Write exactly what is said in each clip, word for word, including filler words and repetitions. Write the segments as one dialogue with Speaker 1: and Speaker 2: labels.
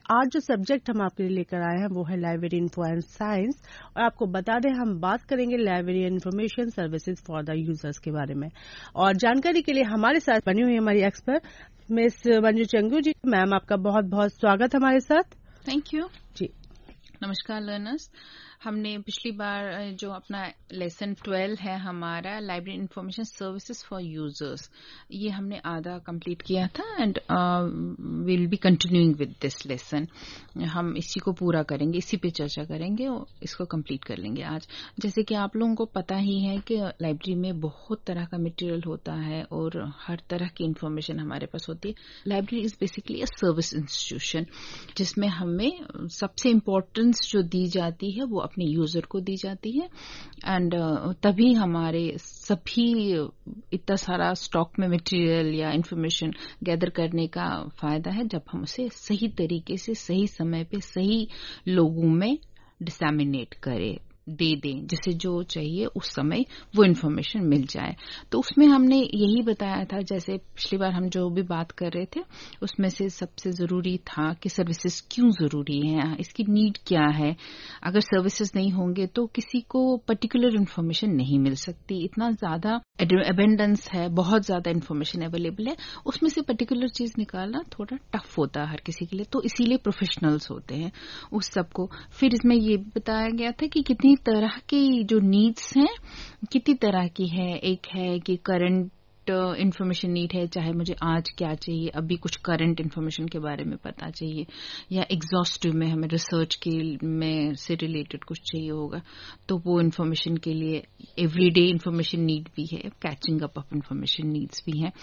Speaker 1: आज जो सब्जेक्ट हम आपके लिए लेकर आए हैं वो है लाइब्रेरी इन्फो एंड साइंस, और आपको बता दें हम बात करेंगे library information services for the users के बारे में। और जानकारी के लिए हमारे साथ बनी हुई हमारी expert miss Manju Changu ji. Ma'am, आपका बहुत बहुत स्वागत हमारे साथ।
Speaker 2: थैंक यू
Speaker 1: जी।
Speaker 2: नमस्कार लर्नर्स। हमने पिछली बार जो अपना लेसन ट्वेल्व है हमारा library information services for users, ये हमने आधा कंप्लीट किया था and will be continuing with this lesson. हम इसी को पूरा करेंगे, इसी पे चर्चा करेंगे और इसको कंप्लीट कर लेंगे आज। जैसे कि आप लोगों को पता ही है कि लाइब्रेरी में बहुत तरह का मटेरियल होता है और हर तरह की इंफॉर्मेशन हमारे पास होती है। Library is basically a service institution जिसमें हमें सबसे इम्पोर्टेंस जो दी जाती है वो अपने यूजर को दी जाती है एंड uh, तभी हमारे सभी इतना सारा स्टॉक में मटेरियल या इंफॉर्मेशन गैदर करने का फायदा है जब हम उसे सही तरीके से सही समय पे सही लोगों में डिसैमिनेट करें, दे दें, जिसे जो चाहिए उस समय वो इन्फॉर्मेशन मिल जाए। तो उसमें हमने यही बताया था, जैसे पिछली बार हम जो भी बात कर रहे थे उसमें से सबसे जरूरी था कि सर्विसेज क्यों जरूरी है, इसकी नीड क्या है। अगर सर्विसेज नहीं होंगे तो किसी को पर्टिकुलर इन्फॉर्मेशन नहीं मिल सकती। इतना ज्यादा अबेंडेंस है, बहुत ज्यादा इन्फॉर्मेशन अवेलेबल है, उसमें से पर्टिकुलर चीज निकालना थोड़ा टफ होता है हर किसी के लिए। तो इसीलिए प्रोफेशनल्स होते हैं उस सबको। फिर इसमें ये बताया गया था कि कितनी तरह की जो नीड्स हैं कितनी तरह की है। एक है कि करंट इन्फॉर्मेशन नीड है, चाहे मुझे आज क्या चाहिए, अभी कुछ करंट इन्फॉर्मेशन के बारे में पता चाहिए, या एग्जॉस्टिव में हमें रिसर्च के में से रिलेटेड कुछ चाहिए होगा तो वो इन्फॉर्मेशन के लिए एवरीडे इन्फॉर्मेशन नीड भी है, catching up of information needs भी हैं।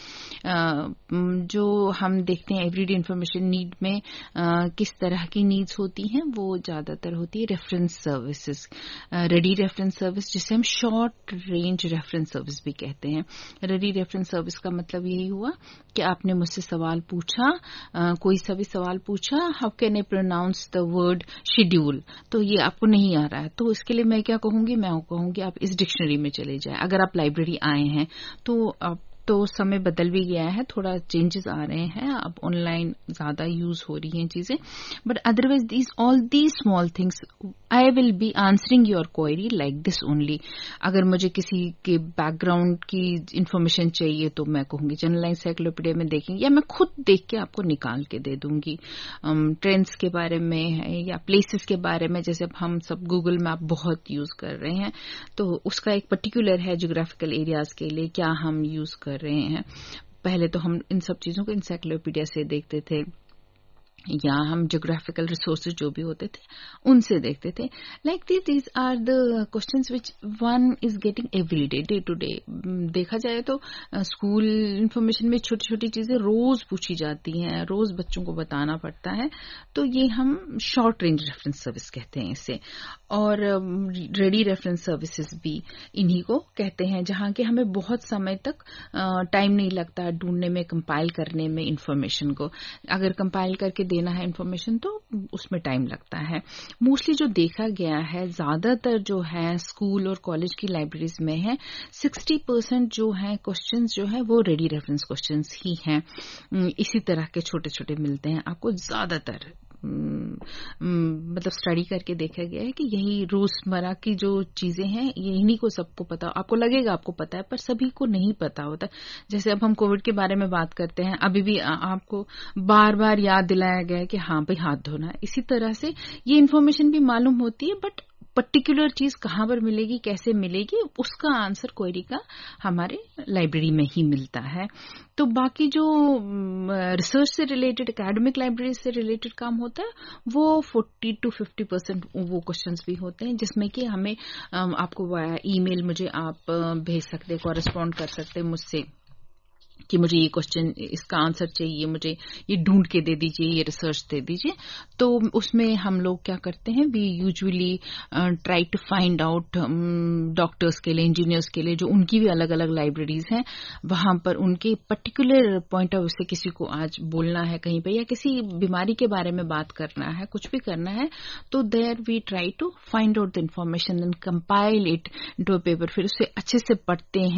Speaker 2: जो हम देखते हैं एवरीडे इन्फॉर्मेशन नीड में आ, किस तरह की नीड्स होती हैं, वो ज्यादातर होती है reference services, ready reference service, जिसे हम शॉर्ट रेंज रेफरेंस सर्विस भी कहते हैं। रेडी रेफरेंस सर्विस का मतलब यही हुआ कि आपने मुझसे सवाल पूछा, आ, कोई सा भी सवाल पूछा, how can I pronounce the word schedule, तो ये आपको नहीं आ रहा है, तो इसके लिए मैं क्या कहूंगी, मैं कहूंगी आप इस डिक्शनरी में चले जाएं। अगर आप लाइब्रेरी आए हैं तो आप तो समय बदल भी गया है, थोड़ा चेंजेस आ रहे हैं, अब ऑनलाइन ज्यादा यूज हो रही हैं चीजें, but otherwise these all these small things I will be answering your query like this only. अगर मुझे किसी के बैकग्राउंड की इंफॉर्मेशन चाहिए तो मैं कहूंगी जनरल एनसाइक्लोपीडिया में देखेंगे, या मैं खुद देख के आपको निकाल के दे दूंगी। ट्रेंड्स के बारे में है या प्लेसेस के बारे में, जैसे हम सब गूगल मैप बहुत यूज कर रहे हैं, तो उसका एक पर्टिकुलर है ज्योग्राफिकल एरियाज के लिए क्या हम यूज कर रहे हैं। पहले तो हम इन सब चीजों को एनसाइक्लोपीडिया से देखते थे, या हम ज्योग्राफिकल रिसोर्सेज जो भी होते थे उनसे देखते थे। Like this these are the questions which one is getting every day, day to day. देखा जाए तो स्कूल इंफॉर्मेशन में छोटी छोटी चीजें रोज पूछी जाती हैं, रोज बच्चों को बताना पड़ता है, तो ये हम शॉर्ट रेंज रेफरेंस सर्विस कहते हैं इसे। और रेडी रेफरेंस सर्विसेज भी इन्हीं को कहते हैं, जहां के हमें बहुत समय तक टाइम नहीं लगता ढूंढने में, कंपाइल करने में इंफॉर्मेशन को। अगर कंपाइल करके देना है इंफॉर्मेशन तो उसमें टाइम लगता है। मोस्टली जो देखा गया है ज्यादातर जो है स्कूल और कॉलेज की लाइब्रेरीज में है, सिक्सटी परसेंट जो है क्वेश्चंस जो है वो रेडी रेफरेंस क्वेश्चंस ही हैं। इसी तरह के छोटे छोटे मिलते हैं आपको ज्यादातर। मतलब स्टडी करके देखा गया है कि यही रोजमर्रा की जो चीजें हैं यही को सबको पता, आपको लगेगा आपको पता है पर सभी को नहीं पता होता। जैसे अब हम कोविड के बारे में बात करते हैं, अभी भी आपको बार बार याद दिलाया गया है कि हाँ भाई हाथ धोना है। इसी तरह से ये इन्फॉर्मेशन भी मालूम होती है, बट पर्टिकुलर चीज कहाँ पर मिलेगी, कैसे मिलेगी, उसका आंसर क्वेरी का हमारे लाइब्रेरी में ही मिलता है। तो बाकी जो रिसर्च से रिलेटेड, एकेडमिक लाइब्रेरी से रिलेटेड काम होता है वो फोर्टी टू फिफ्टी परसेंट वो क्वेश्चंस भी होते हैं, जिसमें कि हमें आपको वाया ईमेल मुझे आप भेज सकते, कॉरेस्पॉन्ड कर सकते मुझसे कि मुझे ये क्वेश्चन, इसका आंसर चाहिए, मुझे ये ढूंढ के दे दीजिए, ये रिसर्च दे दीजिए। तो उसमें हम लोग क्या करते हैं, we usually try to find out doctors के लिए, इंजीनियर्स के लिए, जो उनकी भी अलग अलग लाइब्रेरीज हैं, वहां पर उनके पर्टिकुलर पॉइंट ऑफ व्यू से किसी को आज बोलना है कहीं पे, या किसी बीमारी के बारे में बात करना है, कुछ भी करना है, तो there we try to find out the information and compile it into a paper. फिर उसे अच्छे से पढ़ते हैं,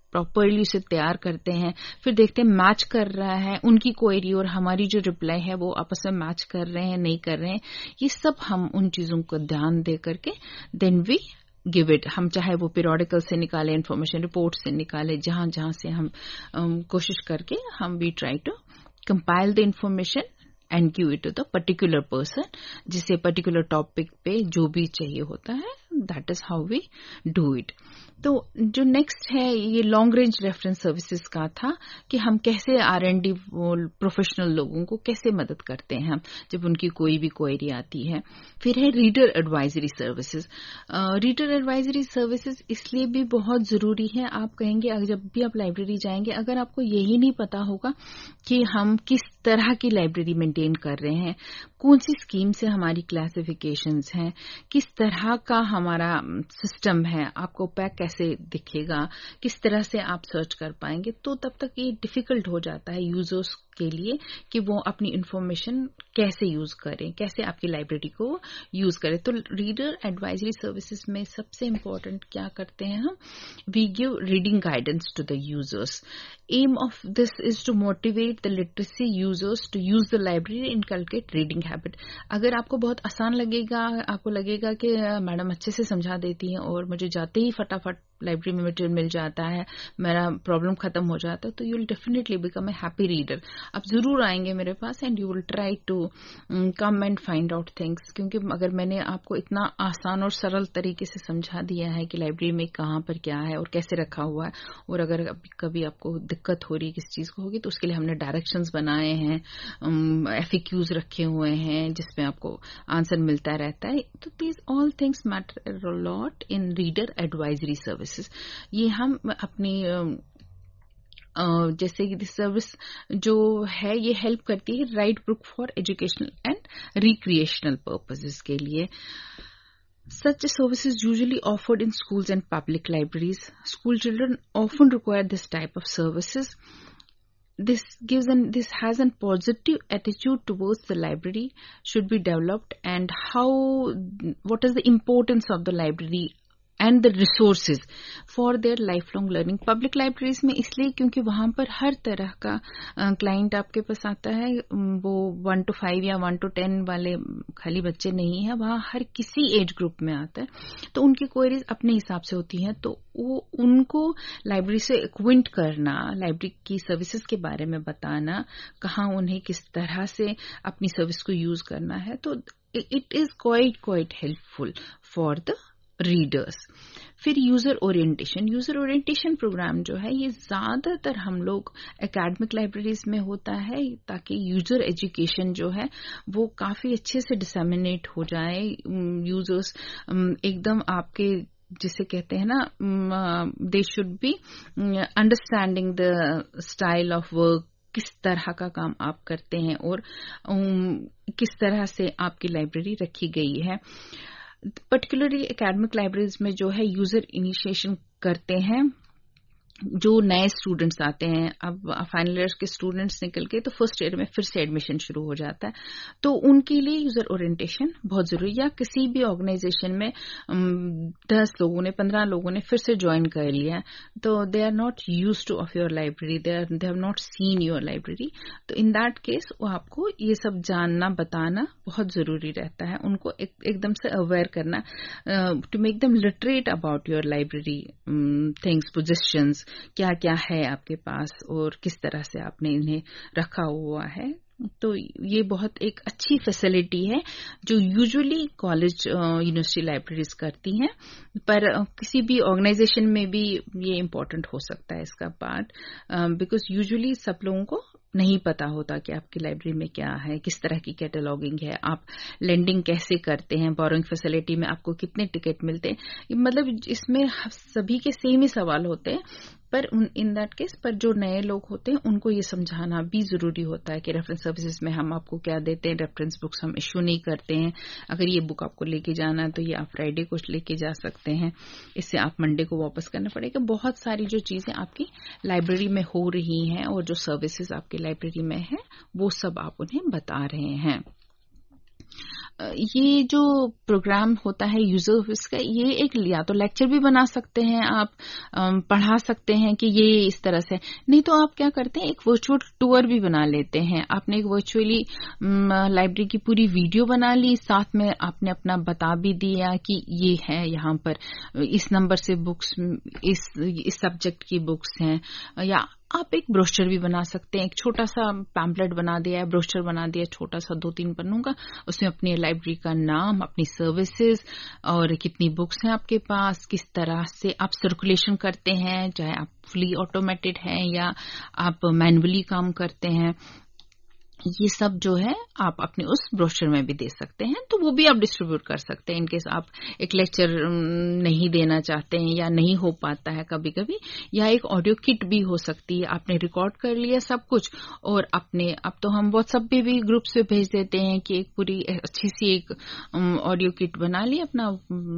Speaker 2: प्रॉपरली उसे तैयार करते हैं, फिर देखते हैं मैच कर रहा है उनकी क्वेरी और हमारी जो रिप्लाई है वो आपस में मैच कर रहे हैं नहीं कर रहे हैं, ये सब हम उन चीजों को ध्यान दे करके देन वी गिव इट। हम चाहे वो पीरियोडिकल से निकाले, इन्फॉर्मेशन रिपोर्ट से निकाले, जहां जहां से हम um, कोशिश करके हम we try to compile the information and give it to the particular person, जिसे पर्टिकुलर टॉपिक पे जो भी चाहिए होता है, that is how we do it. तो जो नेक्स्ट है ये लॉन्ग रेंज रेफरेंस सर्विसेज का था कि हम कैसे आर एंड डी प्रोफेशनल लोगों को कैसे मदद करते हैं हम जब उनकी कोई भी क्वेरी आती है। फिर है reader advisory services. Reader advisory services इसलिए भी बहुत जरूरी है, आप कहेंगे अगर जब भी आप लाइब्रेरी जाएंगे, अगर आपको यही नहीं पता होगा कि हम किस तरह की लाइब्रेरी मेंटेन कर रहे हैं, कौन सी स्कीम से हमारी क्लासिफिकेशंस हैं, किस तरह का हमारा सिस्टम है, आपको पैक कैसे दिखेगा, किस तरह से आप सर्च कर पाएंगे, तो तब तक ये डिफिकल्ट हो जाता है यूजर्स के लिए कि वो अपनी इंफॉर्मेशन कैसे यूज करें, कैसे आपकी लाइब्रेरी को यूज करें। तो रीडर एडवाइजरी सर्विसेज में सबसे इम्पोर्टेंट क्या करते हैं हम, we give reading guidance to the users. Aim of this is to motivate the literacy users to use the library, inculcate reading habit. अगर आपको बहुत आसान लगेगा, आपको लगेगा कि मैडम अच्छे से समझा देती हैं और मुझे जाते ही फटाफट लाइब्रेरी में मटेरियल मिल जाता है, मेरा प्रॉब्लम खत्म हो जाता है, तो you will definitely become a happy reader. आप जरूर आएंगे मेरे पास and you will try to come and find out things, क्योंकि अगर मैंने आपको इतना आसान और सरल तरीके से समझा दिया है कि लाइब्रेरी में कहाँ पर क्या है और कैसे रखा हुआ है, और अगर कभी आपको दिक्कत हो रही है किस चीज को होगी, तो उसके लिए हमने डायरेक्शंस बनाए हैं, एफएक्यूज रखे हुए हैं जिसमें आपको आंसर मिलता रहता है। तो these all things matter a lot in reader advisory service. ये हम अपनी uh, जैसे कि सर्विस जो है ये हेल्प करती है right book for educational and recreational purposes के लिए। Such services usually offered in schools and public libraries. School children often require this type of services. This gives an this has a positive attitude towards the library should be developed, and how what is the importance of the library and the resources for their lifelong learning. Public libraries में इसलिए क्योंकि वहां पर हर तरह का client आपके पास आता है, वो वन टू फाइव या वन टू टेन वाले खाली बच्चे नहीं है, वहां हर किसी एज ग्रुप में आता है, तो उनकी क्वेरीज अपने हिसाब से होती हैं, तो वो उनको लाइब्रेरी से एक्विंट करना, लाइब्रेरी की सर्विसेज के बारे में बताना, कहाँ उन्हें किस तरह से अपनी सर्विस को यूज करना है, तो it is quite quite helpful for the readers. फिर user orientation. User orientation program जो है ये ज्यादातर हम लोग एकेडमिक लाइब्रेरीज में होता है, ताकि यूजर एजुकेशन जो है वो काफी अच्छे से डिसेमिनेट हो जाए, यूजर्स एकदम आपके जिसे कहते हैं ना, they should be understanding the style of work, किस तरह का काम आप करते हैं और किस तरह से आपकी लाइब्रेरी रखी गई है। पर्टिकुलरली एकेडमिक लाइब्रेरीज में जो है यूजर इनिशिएशन करते हैं जो नए स्टूडेंट्स आते हैं। अब फाइनल ईयर के स्टूडेंट्स निकल के तो फर्स्ट ईयर में फिर से एडमिशन शुरू हो जाता है, तो उनके लिए यूजर ओरिएंटेशन बहुत जरूरी। या किसी भी ऑर्गेनाइजेशन में दस लोगों ने पंद्रह लोगों ने फिर से ज्वाइन कर लिया, तो they are not used to of your library, they are they have not seen your library, तो इन दैट केस वो आपको ये सब जानना बताना बहुत जरूरी रहता है, उनको एक, एकदम से अवेयर करना, to make them literate about your library things, positions, क्या क्या है आपके पास और किस तरह से आपने इन्हें रखा हुआ है। तो ये बहुत एक अच्छी फैसिलिटी है जो यूजुअली कॉलेज यूनिवर्सिटी लाइब्रेरीज करती हैं, पर किसी भी ऑर्गेनाइजेशन में भी ये इम्पोर्टेंट हो सकता है इसका पार्ट, बिकॉज यूजुअली सब लोगों को नहीं पता होता कि आपकी लाइब्रेरी में क्या है, किस तरह की कैटलॉगिंग है, आप लेंडिंग कैसे करते हैं, बोरोइंग फैसिलिटी में आपको कितने टिकट मिलते हैं, मतलब इसमें सभी के सेम ही सवाल होते हैं, पर इन दैट केस पर जो नए लोग होते हैं उनको ये समझाना भी जरूरी होता है कि रेफरेंस सर्विसेज में हम आपको क्या देते हैं, रेफरेंस बुक्स हम इश्यू नहीं करते हैं, अगर ये बुक आपको लेके जाना है तो ये आप फ्राइडे को लेके जा सकते हैं, इससे आप मंडे को वापस करना पड़ेगा। बहुत सारी जो चीजें आपकी लाइब्रेरी में हो रही हैं और जो सर्विसेज आपकी लाइब्रेरी में है वो सब आप उन्हें बता रहे हैं। ये जो प्रोग्राम होता है यूजर ऑफिस का, ये एक या तो लेक्चर भी बना सकते हैं आप, पढ़ा सकते हैं कि ये इस तरह से, नहीं तो आप क्या करते हैं एक वर्चुअल टूर भी बना लेते हैं। आपने एक वर्चुअली लाइब्रेरी की पूरी वीडियो बना ली, साथ में आपने अपना बता भी दिया कि ये है यहाँ पर इस नंबर से बुक्स, इस इस सब्जेक्ट की बुक्स हैं, या आप एक ब्रोशर भी बना सकते हैं। एक छोटा सा पैम्पलेट बना दिया है, ब्रोशर बना दिया छोटा सा दो तीन पन्नों का, उसमें अपनी लाइब्रेरी का नाम, अपनी सर्विसेज और कितनी बुक्स हैं आपके पास, किस तरह से आप सर्कुलेशन करते हैं, चाहे आप फुली ऑटोमेटेड हैं या आप मैनुअली काम करते हैं, ये सब जो है आप अपने उस ब्रोशर में भी दे सकते हैं। तो वो भी आप डिस्ट्रीब्यूट कर सकते हैं इनकेस आप एक लेक्चर नहीं देना चाहते हैं या नहीं हो पाता है कभी कभी, या एक ऑडियो किट भी हो सकती है। आपने रिकॉर्ड कर लिया सब कुछ और अपने, अब तो हम व्हाट्सएप पे भी ग्रुप्स पे भेज देते हैं कि एक पूरी अच्छी सी एक ऑडियो किट बना ली, अपना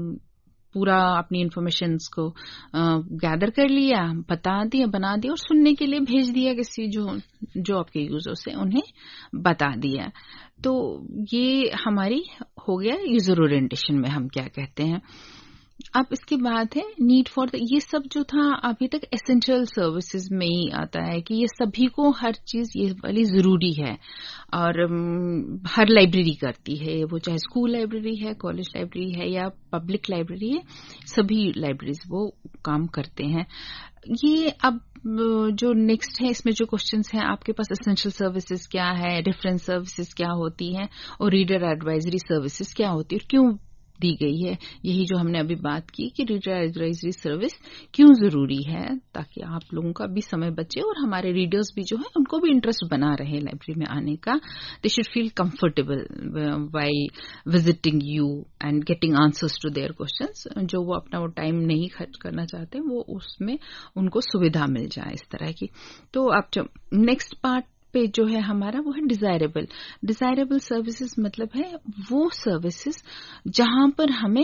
Speaker 2: पूरा अपनी इन्फॉर्मेशंस को गैदर कर लिया, बता दिया, बना दिया और सुनने के लिए भेज दिया किसी जो जो आपके यूजर से, उन्हें बता दिया। तो ये हमारी हो गया यूजर ओरिएंटेशन में हम क्या कहते हैं। अब इसके बाद है नीड फॉर, ये सब जो था अभी तक एसेंशियल सर्विसेज में ही आता है कि ये सभी को हर चीज ये वाली जरूरी है और हर लाइब्रेरी करती है, वो चाहे स्कूल लाइब्रेरी है, कॉलेज लाइब्रेरी है या पब्लिक लाइब्रेरी है, सभी लाइब्रेरीज वो काम करते हैं। ये अब जो नेक्स्ट है इसमें जो क्वेश्चंस हैं आपके पास, एसेंशियल सर्विसेज क्या है, रेफरेंस सर्विसेज क्या होती हैं और रीडर एडवाइजरी सर्विसेज क्या होती है और क्यों दी गई है। यही जो हमने अभी बात की कि रीडर एडवाइजरी सर्विस क्यों जरूरी है, ताकि आप लोगों का भी समय बचे और हमारे रीडर्स भी जो है उनको भी इंटरेस्ट बना रहे लाइब्रेरी में आने का। They should feel comfortable by visiting you and getting answers to their questions. जो वो अपना वो टाइम नहीं खर्च करना चाहते वो उसमें उनको सुविधा मिल जाए इस तरह की। तो आप जब नेक्स्ट पार्ट पे जो है हमारा वो है डिजायरेबल। डिजायरेबल सर्विसेज मतलब है वो सर्विसेज जहां पर हमें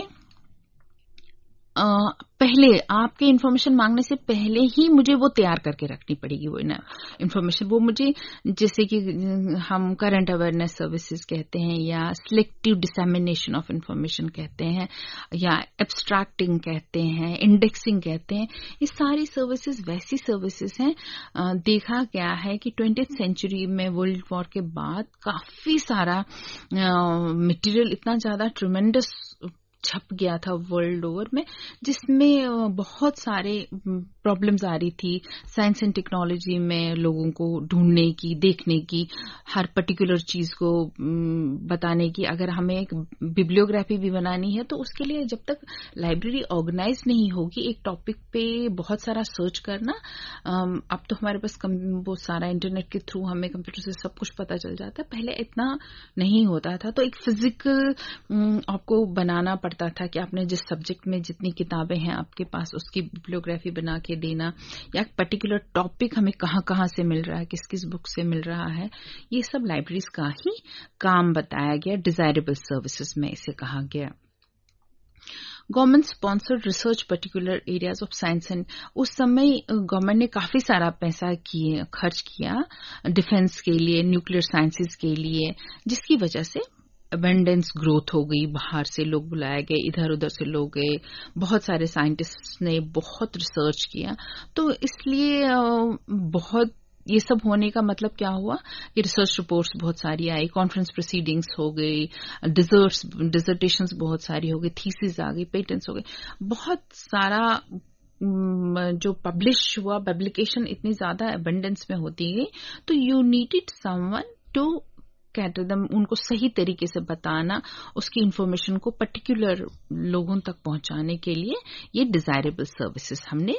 Speaker 2: आ, पहले आपके इन्फॉर्मेशन मांगने से पहले ही मुझे वो तैयार करके रखनी पड़ेगी वो इन्फॉर्मेशन। वो मुझे, जैसे कि हम करंट अवेयरनेस सर्विसेज कहते हैं या सिलेक्टिव डिसेमिनेशन ऑफ इन्फॉर्मेशन कहते हैं या एब्स्ट्रैक्टिंग कहते हैं, इंडेक्सिंग कहते हैं, ये सारी सर्विसेज वैसी सर्विसेज हैं। देखा गया है कि ट्वेंटिएथ सेंचुरी में वर्ल्ड वॉर के बाद काफी सारा मटेरियल इतना ज्यादा ट्रिमेंडस छप गया था वर्ल्ड ओवर में, जिसमें बहुत सारे प्रॉब्लम्स आ रही थी साइंस एंड टेक्नोलॉजी में, लोगों को ढूंढने की, देखने की, हर पर्टिकुलर चीज को बताने की। अगर हमें एक बिब्लियोग्राफी भी बनानी है तो उसके लिए जब तक लाइब्रेरी ऑर्गेनाइज नहीं होगी, एक टॉपिक पे बहुत सारा सर्च करना, अब तो हमारे पास वो सारा इंटरनेट के थ्रू हमें कंप्यूटर से सब कुछ पता चल जाता है, पहले इतना नहीं होता था। तो एक फिजिकल आपको बनाना पड़ता था कि आपने जिस सब्जेक्ट में जितनी किताबें हैं आपके पास उसकी बिब्लियोग्राफी बना के देना, या पर्टिकुलर टॉपिक हमें कहाँ कहाँ से मिल रहा है, किस किस बुक से मिल रहा है, ये सब लाइब्रेरीज का ही काम बताया गया। डिजायरेबल सर्विसेज में इसे कहा गया। Government sponsored research particular areas of science and, उस समय गवर्नमेंट ने काफी सारा पैसा किए खर्च किया डिफेंस के लिए, न्यूक्लियर साइंसेज के लिए, जिसकी वजह से अबेंडेंस ग्रोथ हो गई, बाहर से लोग बुलाए गए, इधर उधर से लोग गए, बहुत सारे साइंटिस्ट ने बहुत रिसर्च किया। तो इसलिए बहुत ये सब होने का मतलब क्या हुआ कि रिसर्च रिपोर्ट्स बहुत सारी आई, कॉन्फ्रेंस प्रोसीडिंग्स हो गई, डिजर्ट्स डिजर्टेशंस बहुत सारी हो गई, थीसिस आ गई, पेटेंट्स हो गए, बहुत सारा जो पब्लिश हुआ, पब्लिकेशन इतनी ज्यादा अबेंडेंस में होती गई। तो you needed someone to cater them, उनको सही तरीके से बताना, उसकी इंफॉर्मेशन को पर्टिकुलर लोगों तक पहुंचाने के लिए ये डिजायरेबल सर्विसेज हमने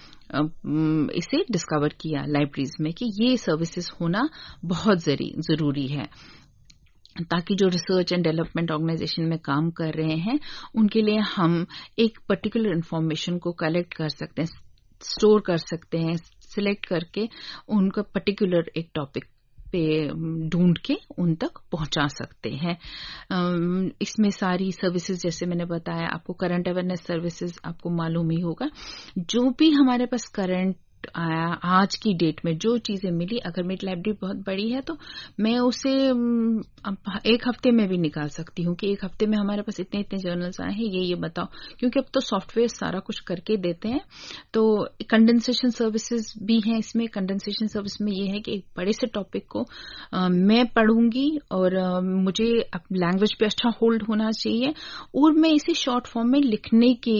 Speaker 2: इसे डिस्कवर किया लाइब्रेरीज में कि ये सर्विसेज होना बहुत जरूरी है, ताकि जो रिसर्च एंड डेवलपमेंट ऑर्गेनाइजेशन में काम कर रहे हैं उनके लिए हम एक पर्टिकुलर इंफॉर्मेशन को कलेक्ट कर सकते हैं, स्टोर कर सकते हैं, सिलेक्ट करके उनका पर्टिकुलर एक टॉपिक पे ढूंढ के उन तक पहुंचा सकते हैं। इसमें सारी सर्विसेज जैसे मैंने बताया आपको, करंट अवेयरनेस सर्विसेज आपको मालूम ही होगा, जो भी हमारे पास करंट आया, आज की डेट में जो चीजें मिली, अगर मेरी लाइब्रेरी बहुत बड़ी है तो मैं उसे एक हफ्ते में भी निकाल सकती हूँ कि एक हफ्ते में हमारे पास इतने इतने जर्नल्स आए हैं, ये ये बताओ, क्योंकि अब तो सॉफ्टवेयर सारा कुछ करके देते हैं। तो कंडेंसेशन सर्विसेज भी हैं इसमें। कंडेंसेशन सर्विस में ये है कि एक बड़े से टॉपिक को आ, मैं पढ़ूंगी और आ, मुझे लैंग्वेज पे अच्छा होल्ड होना चाहिए और मैं इसे शॉर्ट फॉर्म में लिखने की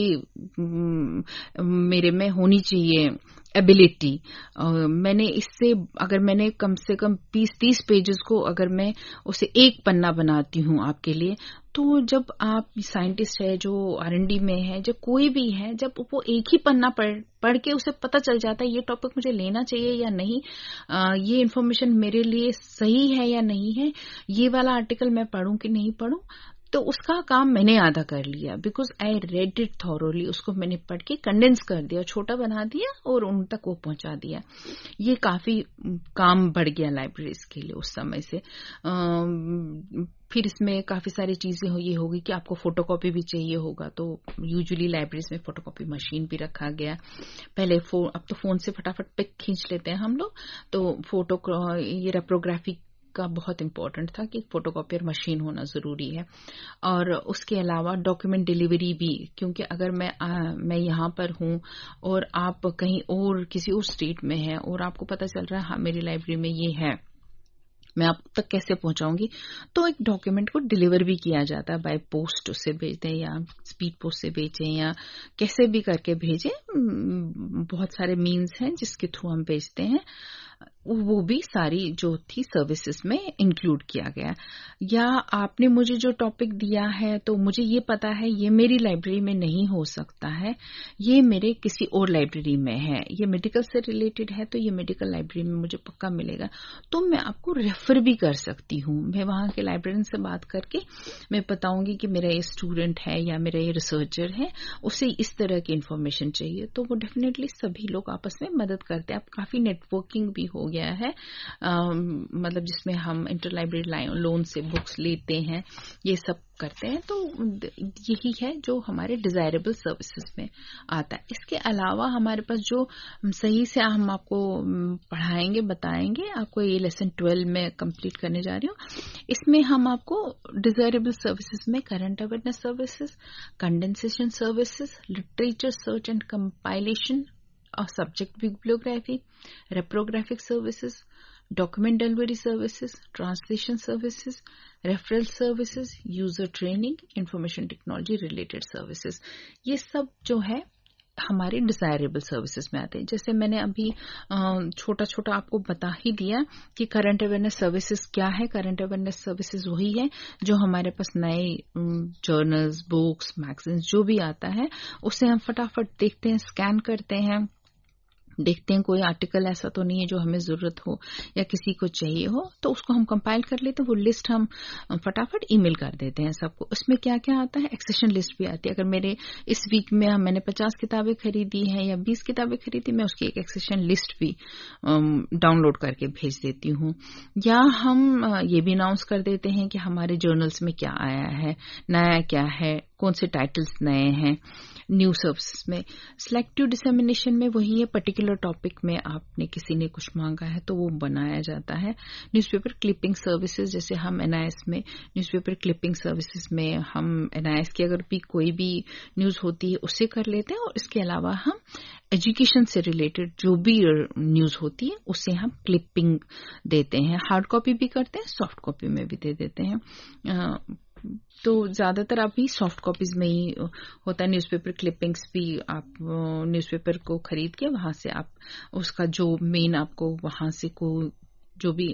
Speaker 2: मेरे में होनी चाहिए एबिलिटी। मैंने इससे अगर मैंने कम से कम बीस तीस पेजेस को अगर मैं उसे एक पन्ना बनाती हूँ आपके लिए, तो जब आप साइंटिस्ट है, जो आर एन डी में है, जब कोई भी है, जब वो एक ही पन्ना पढ़ पढ़ के उसे पता चल जाता है ये टॉपिक मुझे लेना चाहिए या नहीं, आ, ये इन्फॉर्मेशन मेरे लिए सही है या नहीं है, ये वाला आर्टिकल मैं पढ़ूं कि नहीं पढ़ूं, तो उसका काम मैंने आधा कर लिया। Because I read it thoroughly, उसको मैंने पढ़ के कंडेंस कर दिया, छोटा बना दिया और उन तक वो पहुंचा दिया। ये काफी काम बढ़ गया लाइब्रेरीज के लिए उस समय से। फिर इसमें काफी सारी चीजें हो, ये होगी कि आपको फोटोकॉपी भी चाहिए होगा, तो यूजुअली लाइब्रेरीज में फोटोकॉपी मशीन भी रखा गया। पहले फोन, अब तो फोन से फटाफट पिक खींच लेते हैं हम लोग, तो फोटो ये रेप्रोग्राफी का बहुत इंपॉर्टेंट था कि फोटोकॉपियर मशीन होना जरूरी है। और उसके अलावा डॉक्यूमेंट डिलीवरी भी, क्योंकि अगर मैं आ, मैं यहाँ पर हूँ और आप कहीं और किसी और स्टेट में हैं और आपको पता चल रहा है हाँ मेरी लाइब्रेरी में ये है, मैं आप तक कैसे पहुंचाऊंगी, तो एक डॉक्यूमेंट को डिलीवर भी किया जाता है बाय पोस्ट, उससे भेजते हैं या स्पीड पोस्ट से भेजें या कैसे भी करके भेजें। बहुत सारे मीन्स हैं जिसके थ्रू हम भेजते हैं, वो भी सारी जो थी सर्विसेज में इंक्लूड किया गया। या आपने मुझे जो टॉपिक दिया है तो मुझे ये पता है ये मेरी लाइब्रेरी में नहीं हो सकता है, ये मेरे किसी और लाइब्रेरी में है, ये मेडिकल से रिलेटेड है तो ये मेडिकल लाइब्रेरी में मुझे पक्का मिलेगा, तो मैं आपको रेफर भी कर सकती हूँ। मैं वहां के लाइब्रेरियन से बात करके मैं बताऊंगी कि मेरा ये स्टूडेंट है या मेरा ये रिसर्चर है, उसे इस तरह की इंफॉर्मेशन चाहिए, तो वो डेफिनेटली सभी लोग आपस में मदद करते हैं। अब काफी नेटवर्किंग भी हो गया है, आ, मतलब जिसमें हम इंटर लाइब्रेरी लोन से बुक्स लेते हैं, ये सब करते हैं। तो यही है जो हमारे डिजायरेबल सर्विसेज में आता है। इसके अलावा हमारे पास जो सही से हम आपको पढ़ाएंगे, बताएंगे, आपको ये लेसन ट्वेल्व में कंप्लीट करने जा रही हूँ, इसमें हम आपको डिजायरेबल सर्विसेज में current awareness services, condensation services, literature search and compilation और subject bibliography, reprographic services, document delivery services, translation services, referral services, user training, information technology related services, ये सब जो है हमारे डिजायरेबल सर्विसेज में आते हैं। जैसे मैंने अभी छोटा छोटा आपको बता ही दिया कि करंट अवेयरनेस सर्विसेज क्या है। करंट अवेयरनेस सर्विसेज वही है जो हमारे पास नए जर्नल्स, बुक्स, मैगजीन्स जो भी आता है उसे हम फटाफट देखते हैं, स्कैन करते हैं, देखते हैं कोई आर्टिकल ऐसा तो नहीं है जो हमें जरूरत हो या किसी को चाहिए हो, तो उसको हम कंपाइल कर लेते हैं, वो लिस्ट हम फटाफट ईमेल कर देते हैं सबको। उसमें क्या क्या आता है, एक्सेशन लिस्ट भी आती है। अगर मेरे इस वीक में मैंने पचास किताबें खरीदी हैं या बीस किताबें खरीदी, मैं उसकी एक एक्सेशन लिस्ट भी डाउनलोड करके भेज देती हूँ। या हम ये भी अनाउंस कर देते हैं कि हमारे जर्नल्स में क्या आया है, नया क्या है, कौन से टाइटल्स नए हैं। न्यू सर्विसेज में सिलेक्टिव डिसेमिनेशन में वही है, पर्टिकुलर टॉपिक में आपने किसी ने कुछ मांगा है तो वो बनाया जाता है। न्यूज़पेपर क्लिपिंग सर्विसेज, जैसे हम एनआईएस में न्यूज़पेपर क्लिपिंग सर्विसेज में हम एनआईएस की अगर भी कोई भी न्यूज होती है उससे कर लेते हैं, और इसके अलावा हम एजुकेशन से रिलेटेड जो भी न्यूज होती है उसे हम क्लिपिंग देते हैं। हार्ड कॉपी भी करते हैं, सॉफ्ट कॉपी में भी दे देते हैं। तो ज्यादातर अभी सॉफ्ट कॉपीज में ही होता है। न्यूज़पेपर क्लिपिंग्स भी आप न्यूज़पेपर को खरीद के वहां से आप उसका जो मेन आपको वहां से को जो भी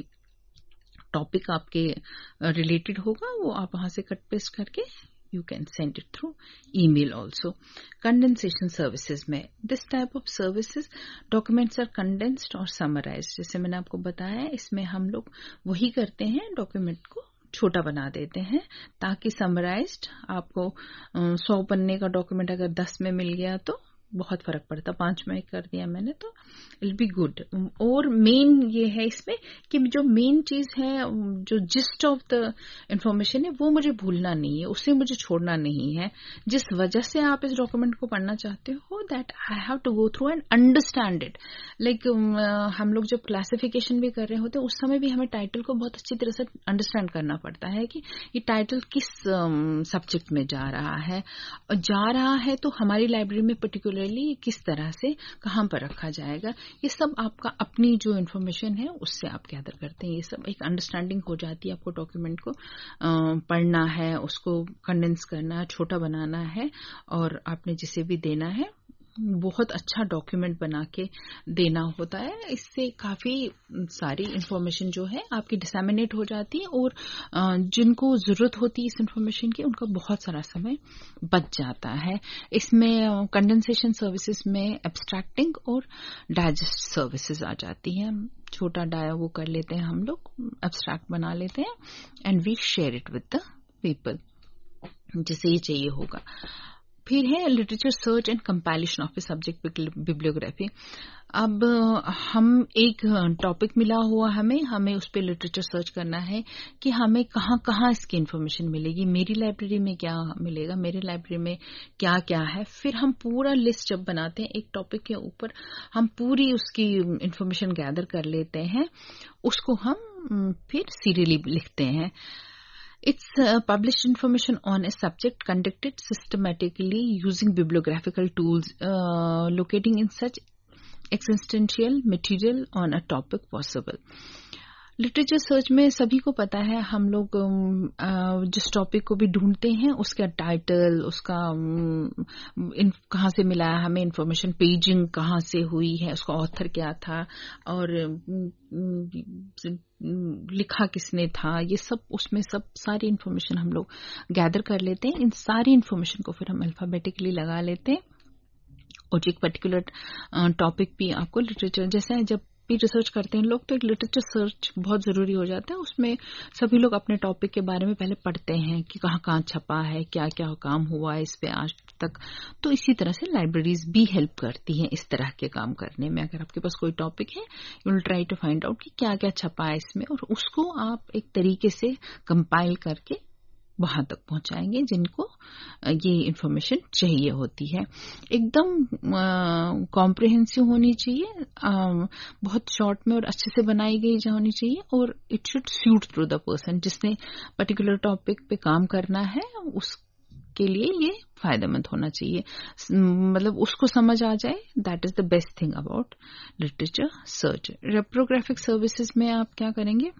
Speaker 2: टॉपिक आपके रिलेटेड होगा वो आप वहां से कट पेस्ट करके you can send it through email also. Condensation services में this type of services documents are condensed or summarized. जैसे मैंने आपको बताया इसमें हम लोग वही करते हैं, डॉक्यूमेंट को छोटा बना देते हैं ताकि समराइज्ड आपको सौ पन्ने का डॉक्यूमेंट अगर दस में मिल गया तो बहुत फर्क पड़ता। पांच में कर दिया मैंने तो इट बी गुड। और मेन ये है इसमें कि जो मेन चीज है, जो जिस्ट ऑफ द इंफॉर्मेशन है, वो मुझे भूलना नहीं है, उसे मुझे छोड़ना नहीं है। जिस वजह से आप इस डॉक्यूमेंट को पढ़ना चाहते हो, that I have to go through and understand it. Like हम लोग जब क्लासिफिकेशन भी कर रहे होते हैं उस समय भी हमें टाइटल को बहुत अच्छी तरह से अंडरस्टैंड करना पड़ता है कि ये टाइटल किस सब्जेक्ट um, में जा रहा है, और जा रहा है तो हमारी लाइब्रेरी में पर्टिकुलरली किस तरह से कहाँ पर रखा जाएगा। ये सब आपका अपनी जो इन्फॉर्मेशन है उससे आप गैदर करते हैं। ये सब एक अंडरस्टैंडिंग हो जाती है। आपको डॉक्यूमेंट को uh, पढ़ना है, उसको कंडेंस करना है, छोटा बनाना है, और आपने जिसे भी देना है बहुत अच्छा डॉक्यूमेंट बना के देना होता है। इससे काफी सारी इंफॉर्मेशन जो है आपकी डिसैमिनेट हो जाती है, और जिनको जरूरत होती है इस इंफॉर्मेशन की उनका बहुत सारा समय बच जाता है। इसमें कंडेंसेशन सर्विसेज में एब्स्ट्रैक्टिंग और डाइजेस्ट सर्विसेज आ जाती हैं। छोटा डाया वो कर लेते हैं हम लोग, एब्स्ट्रैक्ट बना लेते हैं, and we share it with the people जिसे ये चाहिए होगा। फिर है literature search and compilation of a subject bibliography. अब हम एक टॉपिक मिला हुआ हमें हमें उस पर लिटरेचर सर्च करना है कि हमें कहाँ कहाँ इसकी इन्फॉर्मेशन मिलेगी, मेरी लाइब्रेरी में क्या मिलेगा, मेरी लाइब्रेरी में क्या क्या है। फिर हम पूरा लिस्ट जब बनाते हैं एक टॉपिक के ऊपर, हम पूरी उसकी इन्फॉर्मेशन गैदर कर लेते हैं, उसको हम फिर सीरियली लिखते हैं। It's uh, published information on a subject conducted systematically using bibliographical tools, uh, locating in such existential material on a topic possible. Literature search में सभी को पता है, हम लोग जिस टॉपिक को भी ढूंढते हैं उसका टाइटल, उसका कहाँ से मिला है हमें इन्फॉर्मेशन, पेजिंग कहाँ से हुई है, उसका ऑथर क्या था, और लिखा किसने था, ये सब उसमें सब सारी इन्फॉर्मेशन हम लोग गैदर कर लेते हैं। इन सारी इन्फॉर्मेशन को फिर हम अल्फाबेटिकली लगा लेते हैं, और एक पर्टिकुलर टॉपिक भी आपको लिटरेचर, जैसे जब भी रिसर्च करते हैं लोग तो एक लिटरेचर सर्च बहुत जरूरी हो जाता है। उसमें सभी लोग अपने टॉपिक के बारे में पहले पढ़ते हैं कि कहाँ कहाँ छपा है, क्या क्या काम हुआ है इस पे आज तक। तो इसी तरह से लाइब्रेरीज भी हेल्प करती हैं इस तरह के काम करने में। अगर आपके पास कोई टॉपिक है, you will try to find out कि क्या क्या छपा है इसमें, और उसको आप एक तरीके से कंपाइल करके वहां तक पहुंचाएंगे जिनको ये इंफॉर्मेशन चाहिए होती है। एकदम कॉम्प्रिहेंसिव होनी चाहिए, आ, बहुत शॉर्ट में और अच्छे से बनाई गई होनी चाहिए, और it should suit through the person जिसने पर्टिकुलर टॉपिक पे काम करना है, उसके लिए ये फायदेमंद होना चाहिए। मतलब उसको समझ आ जाए, that is the best thing about literature search. Reprographic services में आप क्या करेंगे,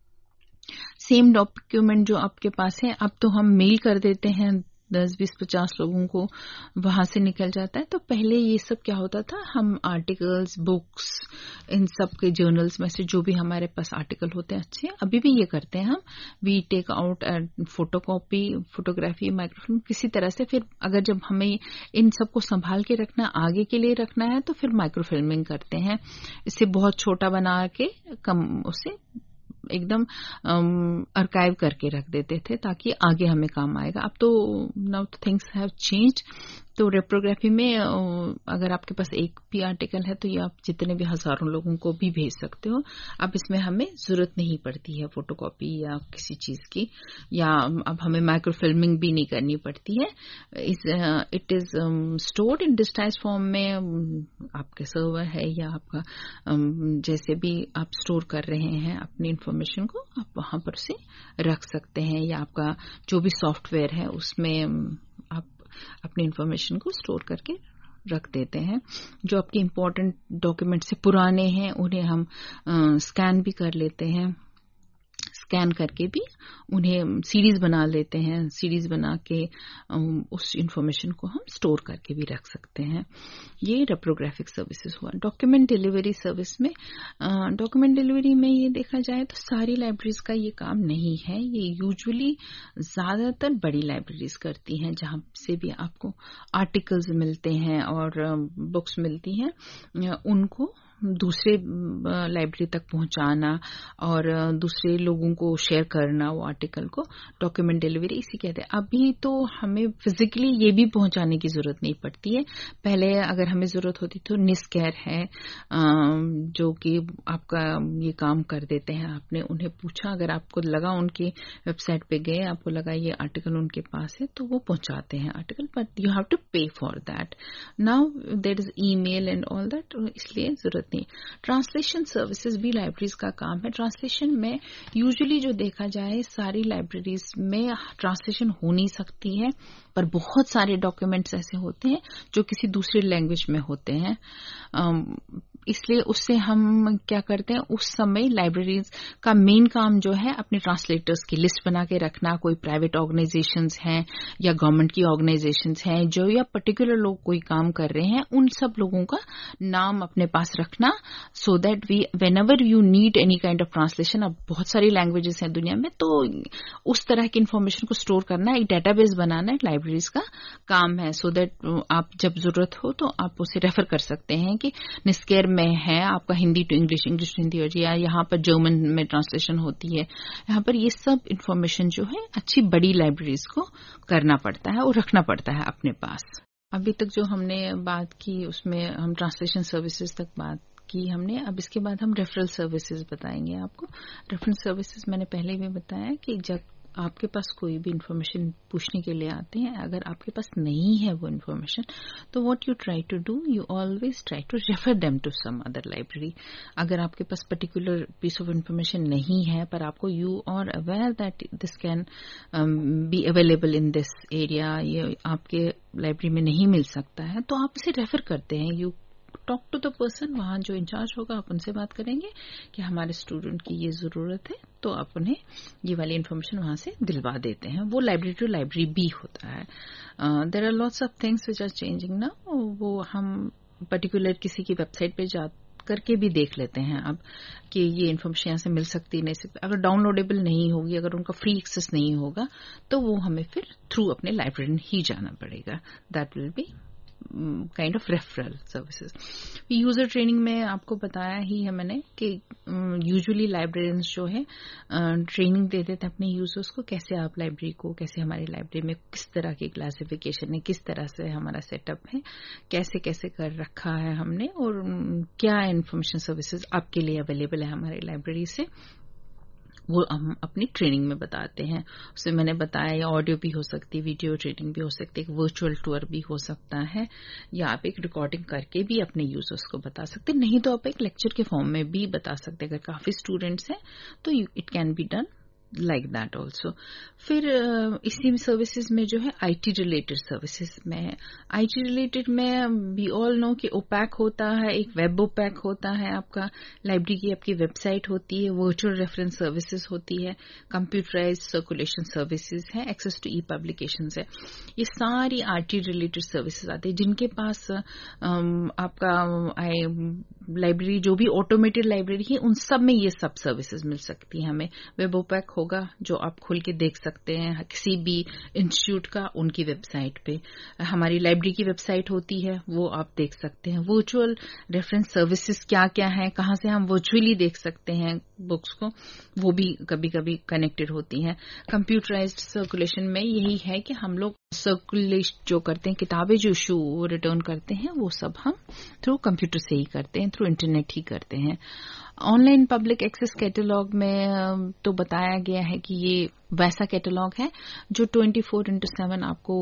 Speaker 2: सेम डॉक्यूमेंट जो आपके पास है, अब तो हम मेल कर देते हैं दस बीस पचास लोगों को, वहां से निकल जाता है। तो पहले ये सब क्या होता था, हम आर्टिकल्स, बुक्स, इन सब के जर्नल्स में से जो भी हमारे पास आर्टिकल होते हैं अच्छे, अभी भी ये करते हैं हम, we take out photocopy, photography, microfilm, किसी तरह से। फिर अगर जब हमें इन सबको संभाल के रखना, आगे के लिए रखना है, तो फिर माइक्रोफिल्मिंग करते हैं, इसे बहुत छोटा बना के कम उसे एकदम आर्काइव करके रख देते थे ताकि आगे हमें काम आएगा। अब तो नाउ थिंग्स हैव चेंज्ड। तो रेप्रोग्राफी में अगर आपके पास एक भी आर्टिकल है तो ये आप जितने भी हजारों लोगों को भी भेज सकते हो। अब इसमें हमें जरूरत नहीं पड़ती है फोटोकॉपी या किसी चीज की, या अब हमें माइक्रोफिल्मिंग भी नहीं करनी पड़ती है। It is stored in digitized form में, आपके सर्वर है या आपका um, जैसे भी आप स्टोर कर रहे हैं अपनी इंफॉर्मेशन को, आप वहां पर से रख सकते हैं, या आपका जो भी सॉफ्टवेयर है उसमें आप अपनी इंफॉर्मेशन को स्टोर करके रख देते हैं। जो आपके इम्पोर्टेंट डॉक्यूमेंट से पुराने हैं उन्हें हम स्कैन भी कर लेते हैं, स्कैन करके भी उन्हें सीरीज बना लेते हैं, सीरीज बना के उस इंफॉर्मेशन को हम स्टोर करके भी रख सकते हैं। ये रेप्रोग्राफिक सर्विसेज हुआ। डॉक्यूमेंट डिलीवरी सर्विस में, डॉक्यूमेंट डिलीवरी में ये देखा जाए तो सारी लाइब्रेरीज का ये काम नहीं है, ये यूजुअली ज्यादातर बड़ी लाइब्रेरीज करती हैं, जहां से भी आपको आर्टिकल्स मिलते हैं और बुक्स मिलती हैं, उनको दूसरे लाइब्रेरी तक पहुंचाना और दूसरे लोगों को शेयर करना वो आर्टिकल को, डॉक्यूमेंट डिलीवरी इसी कहते हैं। अभी तो हमें फिजिकली ये भी पहुंचाने की जरूरत नहीं पड़ती है। पहले अगर हमें जरूरत होती तो निस्केयर है जो कि आपका ये काम कर देते हैं। आपने उन्हें पूछा, अगर आपको लगा उनकी वेबसाइट पे गए, आपको लगा ये आर्टिकल उनके पास है, तो वो पहुंचाते हैं article, but you have to pay for that. Now there is email and all that, इसलिए जरूरत नहीं। ट्रांसलेशन सर्विसेज भी लाइब्रेरीज का काम है। ट्रांसलेशन में यूजुअली जो देखा जाए सारी लाइब्रेरीज में ट्रांसलेशन हो नहीं सकती है, पर बहुत सारे डॉक्यूमेंट्स ऐसे होते हैं जो किसी दूसरे लैंग्वेज में होते हैं, इसलिए उससे हम क्या करते हैं, उस समय लाइब्रेरीज का मेन काम जो है अपने ट्रांसलेटर्स की लिस्ट बना के रखना। कोई प्राइवेट ऑर्गेनाइजेशंस हैं या गवर्नमेंट की ऑर्गेनाइजेशंस हैं जो या पर्टिकुलर लोग कोई काम कर रहे हैं, उन सब लोगों का नाम अपने पास रखना, so that we whenever you need any kind of translation. अब बहुत सारी लैंग्वेजेस हैं दुनिया में, तो उस तरह की इन्फॉर्मेशन को स्टोर करना, एक डेटाबेस बनाना लाइब्रेरीज का काम है, सो so दैट आप जब जरूरत हो तो आप उसे रेफर कर सकते हैं कि निस्केयर में है आपका Hindi to English, English to Hindi, या यहाँ पर जर्मन में ट्रांसलेशन होती है। यहाँ पर ये सब इन्फॉर्मेशन जो है अच्छी बड़ी लाइब्रेरीज को करना पड़ता है और रखना पड़ता है अपने पास। अभी तक जो हमने बात की उसमें हम ट्रांसलेशन सर्विसेज तक बात की हमने। अब इसके बाद हम रेफरल सर्विसेज बताएंगे आपको। रेफरल सर्विसेज मैंने पहले भी बताया कि जब आपके पास कोई भी इन्फॉर्मेशन पूछने के लिए आते हैं, अगर आपके पास नहीं है वो इन्फॉर्मेशन, तो what you try to do, you always try to refer them to some other library. अगर आपके पास पर्टिकुलर पीस ऑफ इन्फॉर्मेशन नहीं है, पर आपको you are aware that this can be available in this area, ये आपके लाइब्रेरी में नहीं मिल सकता है, तो आप इसे रेफर करते हैं। You talk to the person, वहां जो इंचार्ज होगा आप उनसे बात करेंगे कि हमारे स्टूडेंट की ये जरूरत है, तो आप उन्हें ये वाली इन्फॉर्मेशन वहां से दिलवा देते हैं। वो लाइब्रेरी टू लाइब्रेरी भी होता है। There are lots of things which are changing now, वो हम पर्टिकुलर किसी की वेबसाइट पे जा करके भी देख लेते हैं अब कि ये इन्फॉर्मेशन यहाँ से मिल सकती है, नहीं सकती। अगर डाउनलोडेबल नहीं होगी, अगर उनका फ्री एक्सेस नहीं होगा, तो वो हमें फिर थ्रू अपने लाइब्रेरी ही जाना पड़ेगा। That will be kind of referral services. User training में आपको बताया ही है मैंने कि यूजुअली लाइब्रेरियंस जो है ट्रेनिंग दे देते हैं अपने यूजर्स को, कैसे आप लाइब्रेरी को, कैसे हमारी लाइब्रेरी में किस तरह की क्लासिफिकेशन है, किस तरह से हमारा सेटअप है, कैसे कैसे कर रखा है हमने, और क्या इन्फॉर्मेशन सर्विसेज आपके लिए अवेलेबल है हमारी लाइब्रेरी से, वो हम अपनी ट्रेनिंग में बताते हैं। उससे मैंने बताया या ऑडियो भी हो सकती है, वीडियो ट्रेनिंग भी हो सकती है, एक वर्चुअल टूर भी हो सकता है, या आप एक रिकॉर्डिंग करके भी अपने यूजर्स को बता सकते हैं, नहीं तो आप एक लेक्चर के फॉर्म में भी बता सकते हैं। अगर काफी स्टूडेंट्स हैं तो it can be done like that also. फिर इसी सर्विसेज में जो है आईटी रिलेटेड सर्विसेज में, आईटी रिलेटेड में वी ऑल नो कि ओपैक होता है, एक वेब ओपैक होता है, आपका लाइब्रेरी की आपकी वेबसाइट होती है, वर्चुअल रेफरेंस सर्विसेज होती है, कंप्यूटराइज्ड सर्कुलेशन सर्विसेज है, एक्सेस टू ई पब्लिकेशंस है। ये सारी आईटी रिलेटेड सर्विसेज आती है जिनके पास आपका लाइब्रेरी जो भी ऑटोमेटेड लाइब्रेरी है उन सब में ये सब सर्विसेज मिल सकती है हमें। वेब ओपैक होगा जो आप खोल के देख सकते हैं किसी भी इंस्टीट्यूट का उनकी वेबसाइट पे, हमारी लाइब्रेरी की वेबसाइट होती है वो आप देख सकते हैं। वर्चुअल रेफरेंस सर्विसेज क्या क्या है, कहां से हम वर्चुअली देख सकते हैं बुक्स को, वो भी कभी कभी कनेक्टेड होती हैं। कंप्यूटराइज्ड सर्कुलेशन में यही है कि हम लोग सर्कुलेट जो करते हैं, किताबें जो इशू रिटर्न करते हैं, वो सब हम थ्रू कंप्यूटर से ही करते हैं, थ्रू इंटरनेट ही करते हैं। ऑनलाइन पब्लिक एक्सेस कैटलॉग में तो बताया गया है कि ये वैसा कैटलॉग है जो ट्वेंटी फोर इंटू सेवन आपको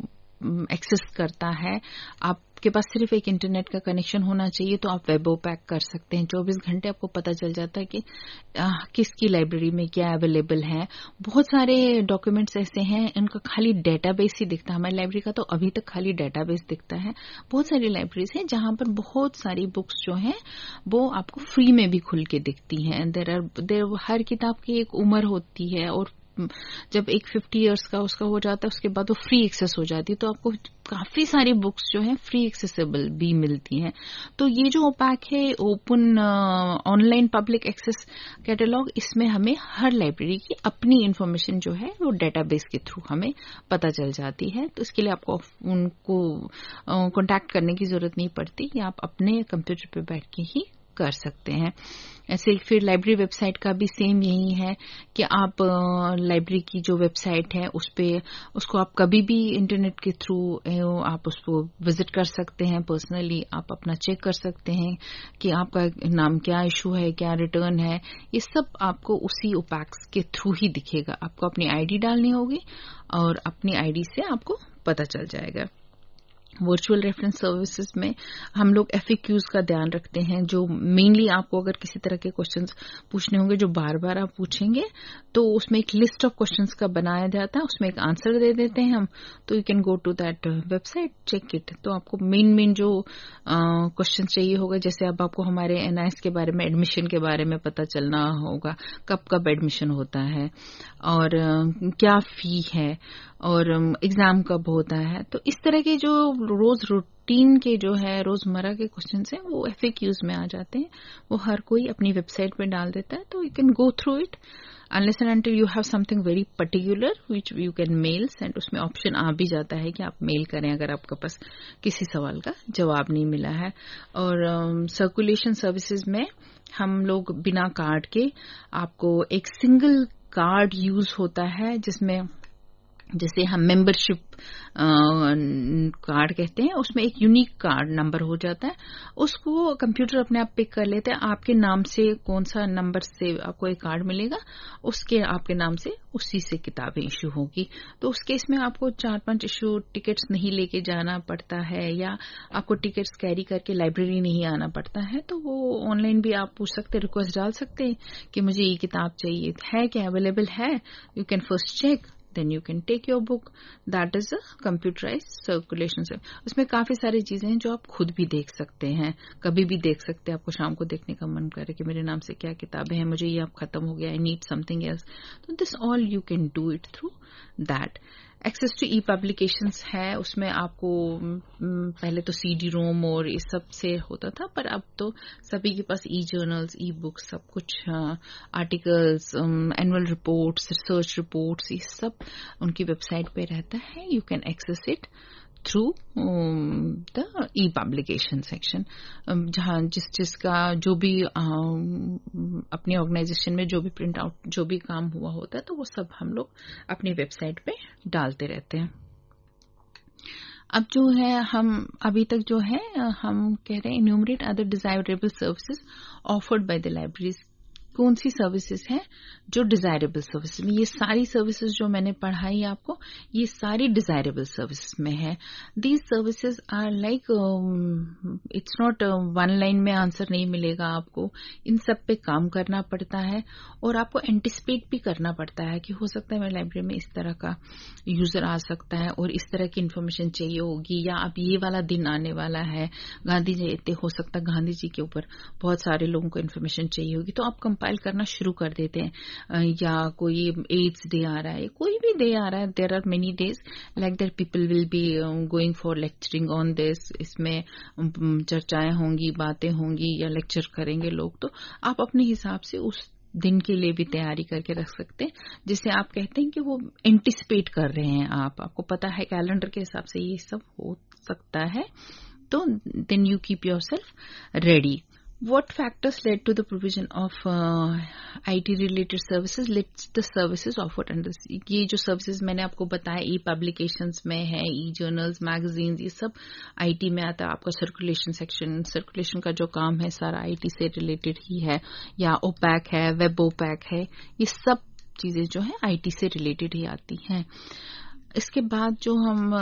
Speaker 2: एक्सेस करता है। आपके पास सिर्फ एक इंटरनेट का कनेक्शन होना चाहिए तो आप वेब ओपैक कर सकते हैं। चौबीस घंटे आपको पता चल जाता है कि आ, किसकी लाइब्रेरी में क्या अवेलेबल है। बहुत सारे डॉक्यूमेंट्स ऐसे हैं इनका खाली डेटाबेस ही दिखता है। हमारी लाइब्रेरी का तो अभी तक खाली डेटाबेस दिखता है। बहुत सारी लाइब्रेरीज हैं जहां पर बहुत सारी बुक्स जो हैं वो आपको फ्री में भी खुल के दिखती हैं। देयर आर देयर हर किताब की एक उम्र होती है और जब एक फिफ्टी इयर्स का उसका हो जाता है उसके बाद वो फ्री एक्सेस हो जाती है, तो आपको काफी सारी बुक्स जो हैं फ्री एक्सेसिबल भी मिलती हैं। तो ये जो ओपैक है open online public access catalogue, इसमें हमें हर लाइब्रेरी की अपनी इंफॉर्मेशन जो है वो डेटाबेस के थ्रू हमें पता चल जाती है। तो इसके लिए आपको उनको कॉन्टैक्ट करने की जरूरत नहीं पड़ती, या आप अपने कंप्यूटर पे बैठ के ही कर सकते हैं। ऐसे फिर लाइब्रेरी वेबसाइट का भी सेम यही है कि आप लाइब्रेरी की जो वेबसाइट है उस पे उसको आप कभी भी इंटरनेट के थ्रू आप उसको विजिट कर सकते हैं। पर्सनली आप अपना चेक कर सकते हैं कि आपका नाम क्या इशू है, क्या रिटर्न है, ये सब आपको उसी ओपैक्स के थ्रू ही दिखेगा। आपको अपनी आईडी डालनी होगी और अपनी आईडी से आपको पता चल जाएगा। वर्चुअल रेफरेंस सर्विसेज में हम लोग एफएक्यूज का ध्यान रखते हैं, जो मेनली आपको अगर किसी तरह के क्वेश्चंस पूछने होंगे जो बार बार आप पूछेंगे, तो उसमें एक लिस्ट ऑफ क्वेश्चंस का बनाया जाता है, उसमें एक आंसर दे देते हैं हम, तो you can go to that website, check it. तो आपको मेन मेन जो क्वेश्चन चाहिए होगा, जैसे अब आपको हमारे एनआईएस के बारे में, एडमिशन के बारे में पता चलना होगा, कब कब एडमिशन होता है और uh, क्या फी है और एग्जाम um, कब होता है। तो इस तरह के जो रोज रूटीन के जो है रोजमर्रा के क्वेश्चंस हैं वो एफएक्यूज में आ जाते हैं, वो हर कोई अपनी वेबसाइट पे डाल देता है, तो you can go through it unless and until you have something very particular which you can mail, and उसमें ऑप्शन आ भी जाता है कि आप मेल करें अगर आपके पास किसी सवाल का जवाब नहीं मिला है। और सर्कुलेशन um, सर्विसेज में हम लोग बिना कार्ड के, आपको एक सिंगल कार्ड यूज होता है जिसमें जैसे हम मेंबरशिप कार्ड कहते हैं, उसमें एक यूनिक कार्ड नंबर हो जाता है, उसको कंप्यूटर अपने आप पिक कर लेते हैं। आपके नाम से कौन सा नंबर से आपको एक कार्ड मिलेगा, उसके आपके नाम से उसी से किताबें इशू होगी। तो उस केस में आपको चार पांच इशू टिकट्स नहीं लेके जाना पड़ता है, या आपको टिकट्स कैरी करके लाइब्रेरी नहीं आना पड़ता है। तो वो ऑनलाइन भी आप पूछ सकते, रिक्वेस्ट डाल सकते हैं कि मुझे ये किताब चाहिए, है क्या अवेलेबल है, you can first check, then you can take your book. That is a computerized circulation. उसमें काफी सारी चीजें हैं जो आप खुद भी देख सकते हैं, कभी भी देख सकते हैं। आपको शाम को देखने का मन करे कि मेरे नाम से क्या किताबें हैं, मुझे ये अब खत्म हो गया, आई नीड समथिंग एल्स, तो this all you can do it through that. Access to e publications है, उसमें आपको पहले तो सी डी रोम और इस सब से होता था, पर अब तो सभी के पास ई जर्नल्स, ई बुक्स, सब कुछ, articles, annual reports, research reports, ये सब उनकी वेबसाइट पे रहता है। You can access it through the e publication section, जहां जिस जिसका जो भी uh, अपनी ऑर्गेनाइजेशन में जो भी प्रिंट आउट जो भी काम हुआ होता है, तो वो सब हम लोग अपनी वेबसाइट पे डालते रहते हैं। अब जो है हम अभी तक जो है हम कह रहे हैं enumerate other desirable services offered by the libraries. कौन सी सर्विसेज हैं जो डिजायरेबल सर्विसेज में, ये सारी सर्विसेज जो मैंने पढ़ाई आपको, ये सारी डिजायरेबल सर्विसेज में है। These services are like, it's not one line में आंसर नहीं मिलेगा आपको, इन सब पे काम करना पड़ता है और आपको एंटिसिपेट भी करना पड़ता है कि हो सकता है मेरी लाइब्रेरी में इस तरह का यूजर आ सकता है और इस तरह की इन्फॉर्मेशन चाहिए होगी, या अब ये वाला दिन आने वाला है, गांधी जयंती, हो सकता है गांधी जी के ऊपर बहुत सारे लोगों को इन्फॉर्मेशन चाहिए होगी, तो आप कंपाइल करना शुरू कर देते हैं। या कोई एड्स डे आ रहा है, कोई भी डे आ रहा है, there are many days like that, people will be going for lecturing on this, इसमें चर्चाएं होंगी, बातें होंगी या लेक्चर करेंगे लोग, तो आप अपने हिसाब से उस दिन के लिए भी तैयारी करके रख सकते हैं, जिसे आप कहते हैं कि वो एंटिसिपेट कर रहे हैं आप, आपको पता है कैलेंडर के हिसाब से ये सब हो सकता है, तो then you keep yourself ready. What factors led to the provision of uh, I T related services? Let's the services offered under this. ये जो services मैंने आपको बताया, ई पब्लिकेशंस में है, ई जर्नल्स, मैगजीन्स, ये सब आईटी में आता है। आपका सर्कुलेशन सेक्शन, सर्कुलेशन का जो काम है सारा आईटी से रिलेटेड ही है, या ओपैक है, वेब ओपैक है, ये सब चीजें जो है आईटी से रिलेटेड ही आती हैं। इसके बाद जो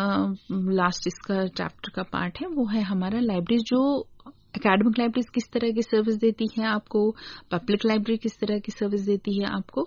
Speaker 2: हम लास्ट इसका चैप्टर का पार्ट है वो है हमारा लाइब्रेरी, जो एकेडमिक लाइब्रेरीज किस तरह की सर्विस देती है आपको, पब्लिक लाइब्रेरी किस तरह की सर्विस देती है आपको,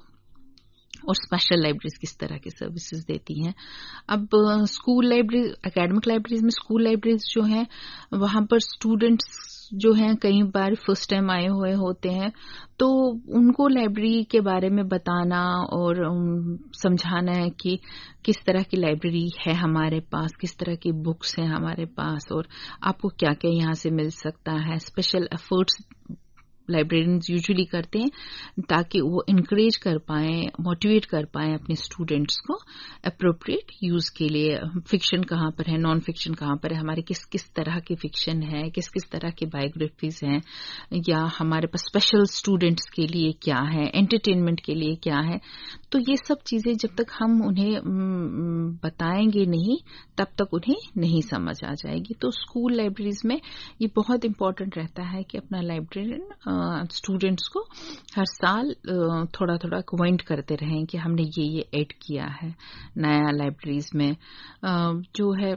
Speaker 2: और स्पेशल लाइब्रेरीज किस तरह की सर्विसेज देती हैं। अब स्कूल लाइब्रेरी, एकेडमिक लाइब्रेरीज में स्कूल लाइब्रेरीज जो हैं वहां पर स्टूडेंट्स जो हैं कई बार फर्स्ट टाइम आए हुए होते हैं, तो उनको लाइब्रेरी के बारे में बताना और समझाना है कि किस तरह की लाइब्रेरी है हमारे पास, किस तरह की बुक्स हैं हमारे पास और आपको क्या क्या यहाँ से मिल सकता है। स्पेशल एफर्ट्स लाइब्रेरियंस यूजुअली करते हैं ताकि वो इनकरेज कर पाए, मोटिवेट कर पाए अपने स्टूडेंट्स को अप्रोप्रिएट यूज के लिए। फिक्शन कहाँ पर है, नॉन फिक्शन कहाँ पर है, हमारे किस किस तरह की फिक्शन है, किस किस तरह की बायोग्राफीज हैं, या हमारे पास स्पेशल स्टूडेंट्स के लिए क्या है, एंटरटेनमेंट के लिए क्या है। तो ये सब चीजें जब तक हम उन्हें बताएंगे नहीं तब तक उन्हें नहीं समझ आ जाएगी। तो स्कूल लाइब्रेरीज में ये बहुत इंपॉर्टेंट रहता है कि अपना लाइब्रेरियन स्टूडेंट्स को हर साल थोड़ा थोड़ा अक्वाइंट करते रहें कि हमने ये ये ऐड किया है नया लाइब्रेरीज में। जो है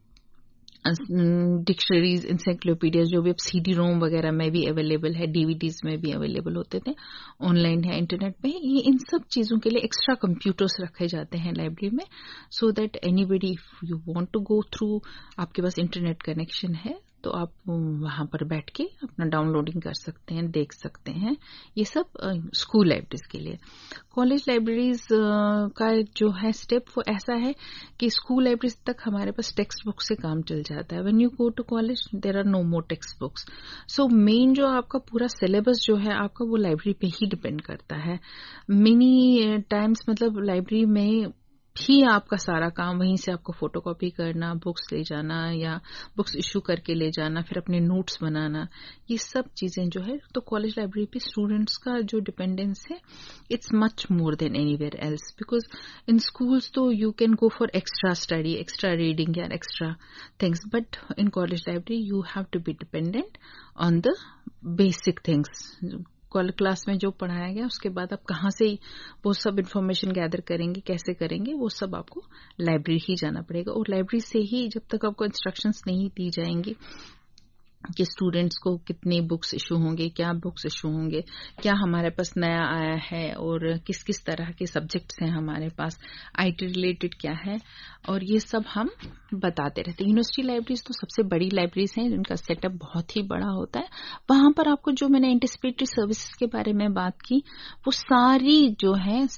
Speaker 2: डिक्शनरीज, इंसाइक्लोपीडियाज जो भी अब सी डी रोम वगैरह में भी अवेलेबल है, डीवीडीज में भी अवेलेबल होते थे, ऑनलाइन है, इंटरनेट पे। ये इन सब चीजों के लिए एक्स्ट्रा कंप्यूटर्स रखे जाते हैं लाइब्रेरी में, so that anybody if you want to go through, आपके पास इंटरनेट कनेक्शन है तो आप वहां पर बैठ के अपना डाउनलोडिंग कर सकते हैं, देख सकते हैं। ये सब स्कूल लाइब्रेरीज के लिए। कॉलेज लाइब्रेरीज का जो है स्टेप वो ऐसा है कि स्कूल लाइब्रेरीज तक हमारे पास टेक्स्ट बुक से काम चल जाता है। When you go to college there are no more text books, so main जो आपका पूरा सिलेबस जो है आपका वो लाइब्रेरी पे ही डिपेंड करता है। मेनी टाइम्स मतलब लाइब्रेरी में ही आपका सारा काम, वहीं से आपको फोटोकॉपी करना, बुक्स ले जाना या बुक्स इशू करके ले जाना, फिर अपने नोट्स बनाना, ये सब चीजें जो है। तो कॉलेज लाइब्रेरी पे स्टूडेंट्स का जो डिपेंडेंस है it's much more than anywhere else, because in schools तो you can go for extra study, extra reading या extra things, but in college library you have to be dependent on the basic things. Class में जो पढ़ाया गया उसके बाद आप कहाँ से वो सब इन्फॉर्मेशन गैदर करेंगे, कैसे करेंगे, वो सब आपको लाइब्रेरी ही जाना पड़ेगा। और लाइब्रेरी से ही जब तक आपको इंस्ट्रक्शंस नहीं दी जाएंगी कि स्टूडेंट्स को कितने बुक्स इशू होंगे, क्या बुक्स इशू होंगे, क्या हमारे पास नया आया है और किस किस तरह के सब्जेक्ट्स हैं हमारे पास, आईटी रिलेटेड क्या है, और ये सब हम बताते रहते हैं। यूनिवर्सिटी लाइब्रेरीज तो सबसे बड़ी लाइब्रेरीज हैं जिनका सेटअप बहुत ही बड़ा होता है। वहां पर आपको जो मैंने एंटिसिपेटरी सर्विसेज के बारे में बात की वो सारी जो है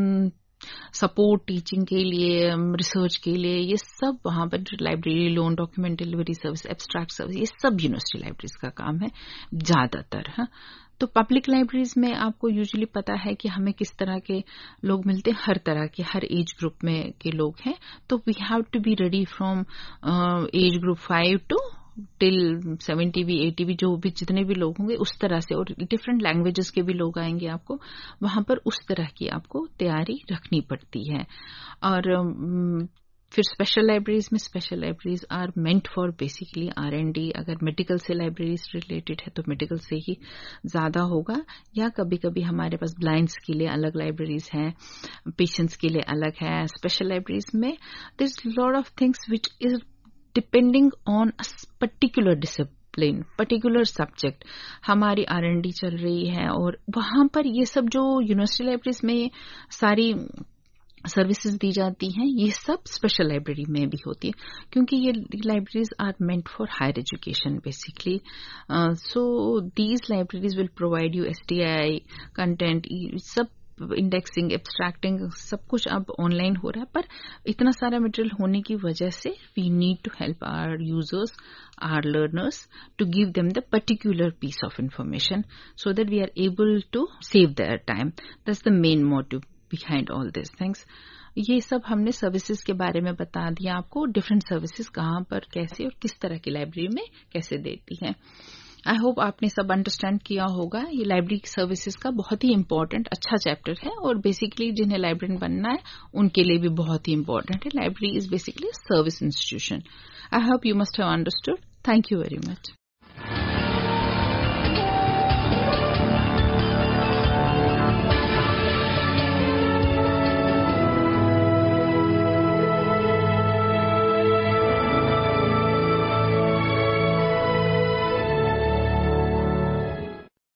Speaker 2: सपोर्ट, टीचिंग के लिए, रिसर्च के लिए, ये सब वहां पर library, loan, document delivery service, abstract service, ये सब यूनिवर्सिटी लाइब्रेरीज का काम है ज्यादातर। हाँ, तो पब्लिक लाइब्रेरीज में आपको यूजुअली पता है कि हमें किस तरह के लोग मिलते हैं, हर तरह के, हर एज ग्रुप में के लोग हैं। तो we have to be ready from age group five to till seventy भी, एटी भी, जो भी जितने भी लोग होंगे उस तरह से, और डिफरेंट लैंग्वेजेस के भी लोग आएंगे आपको वहां पर, उस तरह की आपको तैयारी रखनी पड़ती है। और फिर स्पेशल लाइब्रेरीज में, special libraries are meant for basically R and D. अगर मेडिकल से लाइब्रेरीज रिलेटेड है तो मेडिकल से ही ज्यादा होगा, या कभी कभी हमारे पास ब्लाइंड्स के लिए अलग लाइब्रेरीज हैं, पेशेंट्स के लिए अलग है। स्पेशल लाइब्रेरीज में there is lot of things which is depending on a particular discipline, particular subject. हमारी आर एंड डी चल रही है और वहां पर ये सब जो यूनिवर्सिटी लाइब्रेरीज में सारी सर्विसेज दी जाती हैं ये सब स्पेशल लाइब्रेरी में भी होती है, क्योंकि ये libraries are meant for higher education basically. So these libraries will provide you S T I content, सब इंडेक्सिंग, एब्स्ट्रैक्टिंग, सब कुछ अब ऑनलाइन हो रहा है। पर इतना सारा मटेरियल होने की वजह से we need to help our users, our learners, to give them the particular piece of information so that we are able to save their time. That's the main motive behind all this things. ये सब हमने services के बारे में बता दिया आपको, different services कहाँ पर, कैसे और किस तरह की लाइब्रेरी में कैसे देती हैं। आई होप आपने सब अंडरस्टैंड किया होगा। ये लाइब्रेरी सर्विसेज का बहुत ही इंपॉर्टेंट अच्छा चैप्टर है और बेसिकली जिन्हें लाइब्रेरियन बनना है उनके लिए भी बहुत ही इंपॉर्टेंट है। Library is basically service institution. I hope you must have understood. Thank you very much.